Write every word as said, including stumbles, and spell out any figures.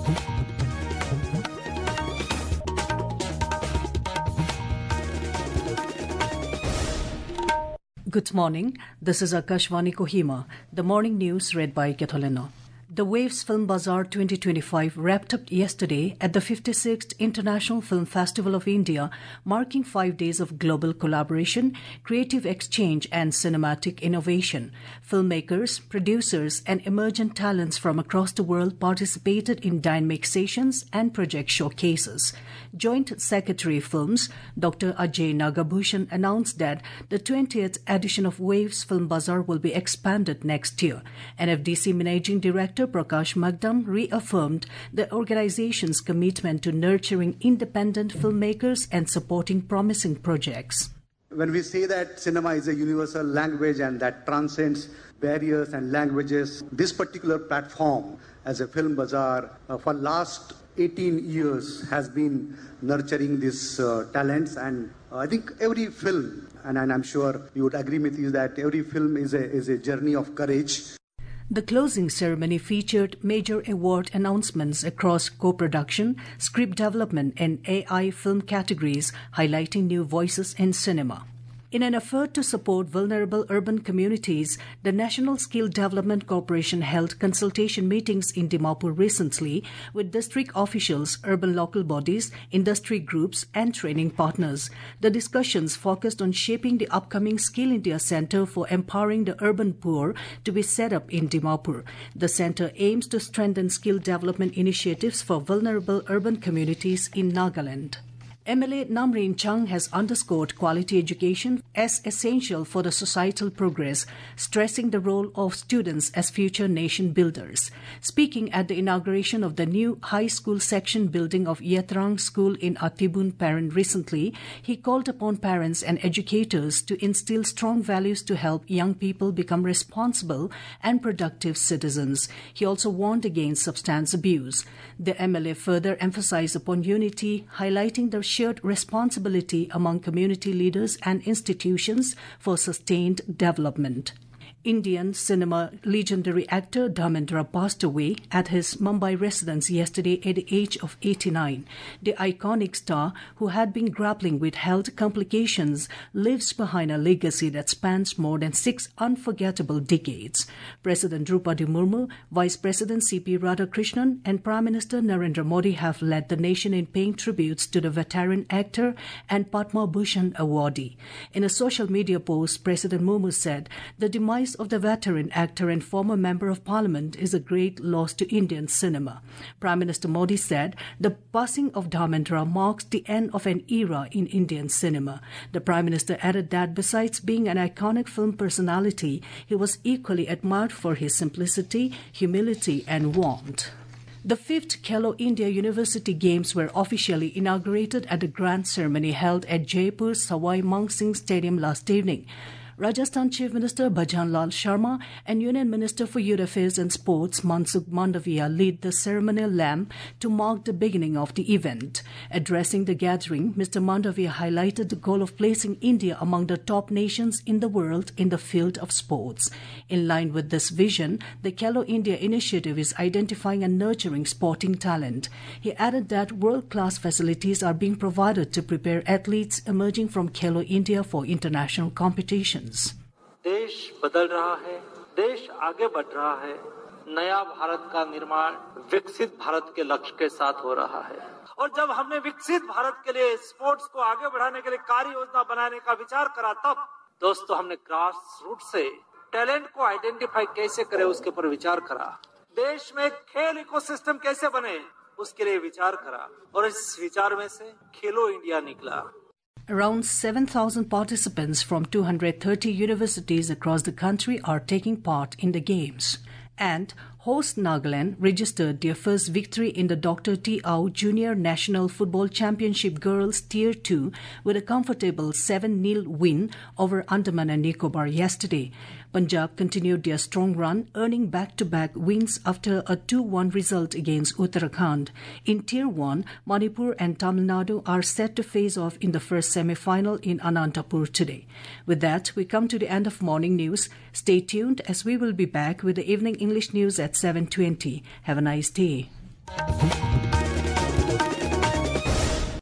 Good morning. This is Akashvani Kohima. The morning news read by Ketoleno. The Waves Film Bazaar twenty twenty-five wrapped up yesterday at the fifty-sixth International Film Festival of India, marking five days of global collaboration, creative exchange and cinematic innovation. Filmmakers, producers and emergent talents from across the world participated in dynamic sessions and project showcases. Joint Secretary Films, Doctor Ajay Nagabhushan, announced that the twentieth edition of Waves Film Bazaar will be expanded next year. N F D C Managing Director Prakash Magdam reaffirmed the organization's commitment to nurturing independent filmmakers and supporting promising projects. When we say that cinema is a universal language and that transcends barriers and languages, this particular platform as a film bazaar uh, for last eighteen years has been nurturing these uh, talents, and uh, I think every film, and, and I'm sure you would agree with you that every film is a, is a journey of courage. The closing ceremony featured major award announcements across co-production, script development and A I film categories, highlighting new voices in cinema. In an effort to support vulnerable urban communities, the National Skill Development Corporation held consultation meetings in Dimapur recently with district officials, urban local bodies, industry groups and training partners. The discussions focused on shaping the upcoming Skill India Centre for Empowering the Urban Poor to be set up in Dimapur. The centre aims to strengthen skill development initiatives for vulnerable urban communities in Nagaland. M L A Namreen Chung has underscored quality education as essential for the societal progress, stressing the role of students as future nation builders. Speaking at the inauguration of the new high school section building of Yetrang School in Atibun Paran recently, he called upon parents and educators to instill strong values to help young people become responsible and productive citizens. He also warned against substance abuse. The M L A further emphasized upon unity, highlighting the shared responsibility among community leaders and institutions for sustained development. Indian cinema legendary actor Dharmendra passed away at his Mumbai residence yesterday at the age of eighty-nine. The iconic star, who had been grappling with health complications, lives behind a legacy that spans more than six unforgettable decades. President Draupadi Murmu, Vice President C P Radhakrishnan and Prime Minister Narendra Modi have led the nation in paying tributes to the veteran actor and Padma Bhushan awardee. In a social media post, President Murmu said, "The demise of the veteran actor and former Member of Parliament is a great loss to Indian cinema." Prime Minister Modi said the passing of Dharmendra marks the end of an era in Indian cinema. The Prime Minister added that besides being an iconic film personality, he was equally admired for his simplicity, humility and warmth. The fifth Khelo India University Games were officially inaugurated at the grand ceremony held at Jaipur Sawai Mansingh Stadium last evening. Rajasthan Chief Minister Bhajan Lal Sharma and Union Minister for Youth Affairs and Sports Mansukh Mandavia lead the ceremonial lamp to mark the beginning of the event. Addressing the gathering, Mister Mandavia highlighted the goal of placing India among the top nations in the world in the field of sports. In line with this vision, the Khelo India initiative is identifying and nurturing sporting talent. He added that world-class facilities are being provided to prepare athletes emerging from Khelo India for international competitions. देश बदल रहा है, देश आगे बढ़ रहा है, नया भारत का निर्माण विकसित भारत के लक्ष्य के साथ हो रहा है। और जब हमने विकसित भारत के लिए स्पोर्ट्स को आगे बढ़ाने के लिए कार्य योजना बनाने का विचार करा, तब दोस्तों हमने ग्रास रूट से टैलेंट को आइडेंटिफाई कैसे करें उसके ऊपर विचार करा। देश में खेल इकोसिस्टम कैसे बने उसके लिए विचार करा, और इस विचार में से खेलो इंडिया निकला। Around seven thousand participants from two hundred thirty universities across the country are taking part in the Games. And host Nagaland registered their first victory in the Doctor T. Au Junior National Football Championship Girls Tier two with a comfortable seven nil win over Andaman and Nicobar yesterday. Punjab continued their strong run, earning back-to-back wins after a two one result against Uttarakhand. In Tier one, Manipur and Tamil Nadu are set to face off in the first semi-final in Anantapur today. With that, we come to the end of morning news. Stay tuned as we will be back with the evening English news at seven twenty. Have a nice day. है।